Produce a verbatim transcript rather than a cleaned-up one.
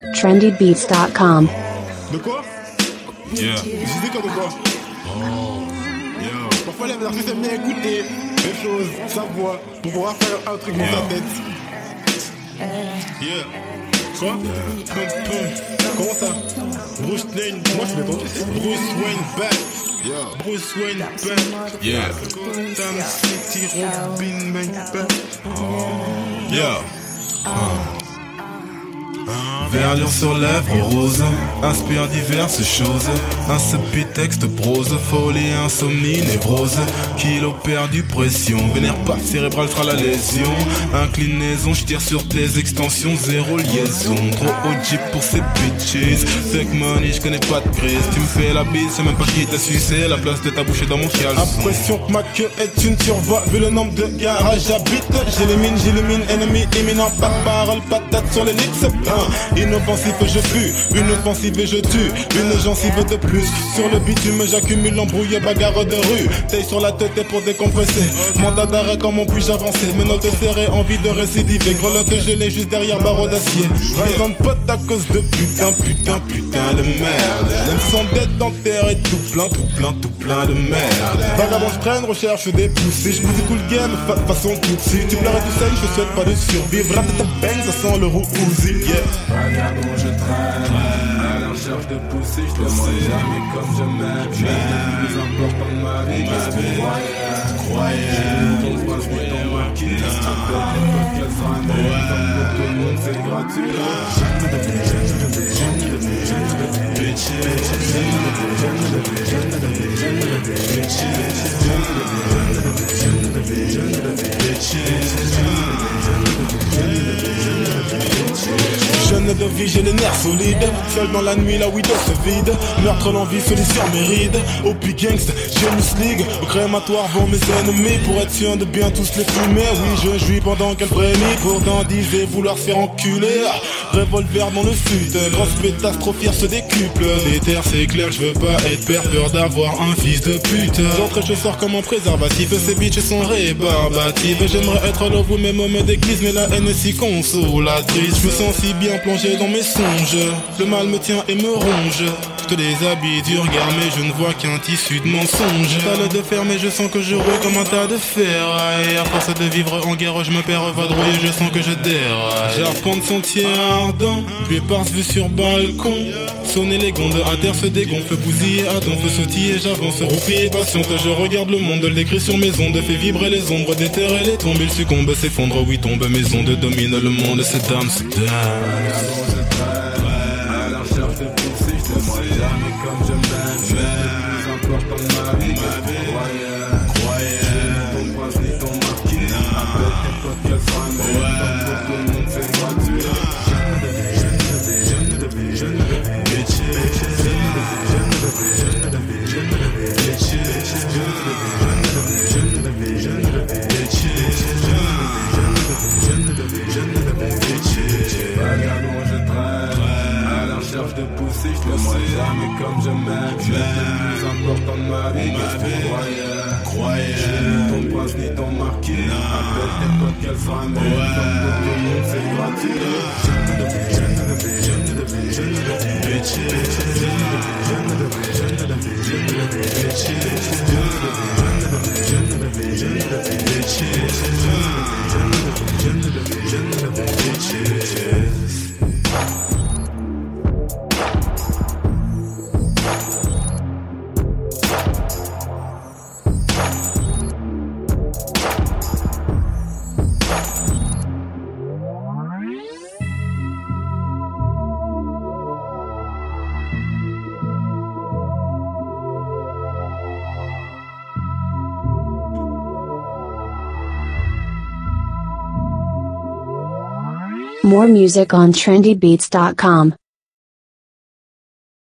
trendy beats dot com. De quoi? Yeah. Je disais quoi de quoi? Oh. Yo. Parfois les artistes aiment bien écouter les choses, sa voix, pour pouvoir faire un truc dans Yeah. sa tête. Yeah. Quoi? Pum, pum. Comment ça? Bruce Wayne, moi je l'ai entendu. Bruce Wayne back. Yeah. Bruce Wayne back. Yeah. Gotham City, Robin Wayne back. Yeah. Verdure sur lèvres roses, inspire diverses choses. Un subtexte prose, folie, insomnie, névrose. Kilo perdu, pression, vénère pas cérébrale sera la lésion. Inclinaison, je tire sur tes extensions, zéro liaison. Trop haut jeep pour ces bitches. Fake money, je connais pas de crise. Tu me fais la bise, c'est même pas qui t'a sucé. La place de ta bouche est dans mon caleçon. Impression que ma queue est une turva. Vu le nombre de garages j'habite, j'élimine, j'illumine, ennemi imminent. Pas de parole, patate sur les lips. Inoffensif je fuis, une offensive et je tue. Une gencive de plus. Sur le bitume j'accumule l'embrouille, bagarre de rue. Taille sur la tête et pour décompresser. Mandat d'arrêt, comment puis-je avancer? Mes notes serrées, envie de récidiver. Grelotte gelée juste derrière barreau d'acier. Raison de pote à cause de putain, putain, putain de merde. Même sans dette d'enterre et tout plein, tout plein, tout plein de merde. Vagabond je traîne, recherche des poussées. Je pousse tout le game, fa façon tout si tu pleurais tout seul, je souhaite pas de survivre. Rate ta bang, ça sent le roux Uzi, yeah. Vagabond je traîne, à la recherche de poussée, je te vois jamais comme je m'aime. Je le plus important de ma vie, qu'est-ce que tu croyais? Croyais, ton poche, mais ton marquis, qu'est-ce que tu fais? Qu'elle sera même, comme pour tout le monde, c'est gratuit. Jeune de vie, jeune de vie, jeune de vie, jeune de vie, bitch. Jeune de vie, jeune de vie, jeune de vie, jeune de vie, bitch. Jeune de vie, jeune de vie, jeune de vie, jeune de vie, bitch. Jeune de vie, jeune de vie, jeune de vie, jeune de vie, bitch. Jeune de vie, j'ai les nerfs solides. Seul dans la nuit, la widow se vide. Meurtre, l'envie, folie sur mes rides. O P Gangsta, Genius League. Au crématoire vont mes ennemis. Pour être sûr de bien tous les fumer. Oui, je jouis pendant qu'elle frémit. Pourtant, disait vouloir se faire enculer. Revolver dans le fut. Grosse pétasse, trop fière se décuple. Les terres, c'est clair, je veux pas être père. Peur d'avoir un fils de pute. J'entre et je sors comme un préservatif. Ces bitches sont rébarbatives. J'aimerais être là, vous, mes mots me déguisent. Mais la haine est si consolatrice. Je me sens si bien plongé dans mes songes. Le mal me tient et me ronge. Je te déshabille du regard mais je ne vois qu'un tissu de mensonges. Pas de fer mais je sens que je roule comme un tas de fer. Et à force de vivre en guerre je me perds vadrouiller, je sens que je déraille. J'arpente sentier ardent, puis par vue sur balcon. Sonner les gonds, à terre se dégonfle, bousiller, attends, feu sautiller, j'avance, roupille, patiente. Je regarde le monde, l'écrit sur mes ondes, fait vibrer les ombres, déterrer les tombes. Il succombe, s'effondre, oui tombe, mes ondes dominent le monde, c'est dame, c'est dame. Vagabond je traîne, à la recherche de poussée, je te vois jamais comme je m'aime. Je le plus important de ma vie, qu'est-ce que tu croyais? Croyais, ton prince ni ton marquis. Appelle tes potes qu'elle sera même, comme pour tout le monde c'est gratuit. Jeune de vie, jeune de vie, jeune de vie, jeune de vie, bitch. Jeune de vie, jeune de vie, jeune de vie, jeune de vie, bitch. Jeune de vie, jeune de vie, jeune de vie, bitch. Jeune de vie, jeune de vie, jeune de vie, bitch. Vagabond je traîne, à la recherche de poussée, je te vois jamais comme je m'aime. Je le plus important de ma vie, qu'est-ce que tu croyais? Croyais, ni ton prince ni ton marquis. Appelle tes potes qu'elle sera même, comme pour tout le monde c'est gratuit. Jeune de vie, jeune de vie, jeune de vie, jeune de vie, bitch. Jeune de vie, jeune de vie, jeune de vie, jeune de vie, bitch. Jeune de vie, jeune de vie, jeune de vie, bitch. Jeune de vie, jeune de vie, jeune de vie, jeune de vie, bitch. More music on trendy beats dot com.